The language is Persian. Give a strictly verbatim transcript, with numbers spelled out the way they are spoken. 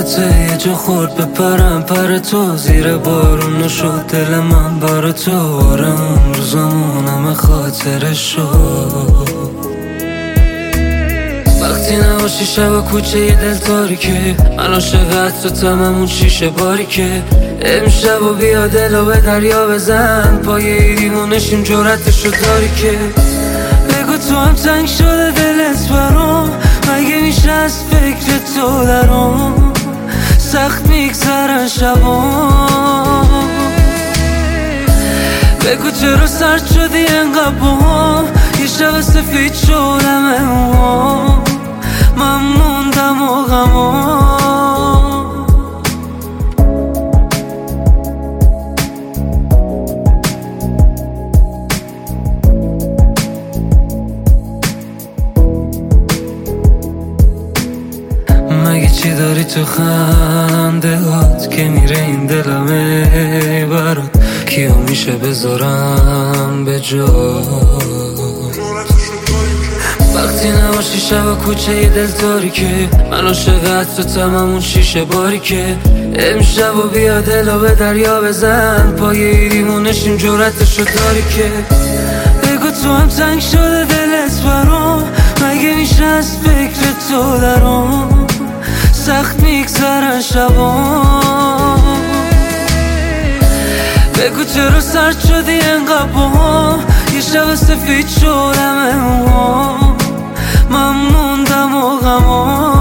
یادته یه جا خورد بپرم پر تو، زیر بارون شد دل من بر تو. آره اون روزامون همه خاطره شد. وقتی نباشی شب کوچه یه دل تاریکه، من عاشقت تو تممون شیشه باریکه. امشب و بیا دلو به دریا بزن، پای ایریمونشیم جرأتشو داری که. بگو تو هم تنگ شده دلت برام، مگه میشه از فکر تو درام سخت میگذرن شبام. بگو چرا سرد شدی انقدر باهم، یه شب سفید شدم امام، من موندم و غمام. مگه چی داری تو خنده هات که میره این دلمه برات؟ کیو میشه بذارم به جا؟ وقتی نباشی شب کوچه یه دل تاریکه، من عاشقت تو تممون شیشه باریکه. امشب و بیا دلو به دریا بزن، پای ایریمونشیم جرأتشو داری که. بگو تو هم تنگ شده دلت برام، مگه میشه از فکر تو درام سخت میگذرن شبام. بگو چرا سرد شدی انقدر باهم، یه شب سفید شدم امام، من موندم و غمام.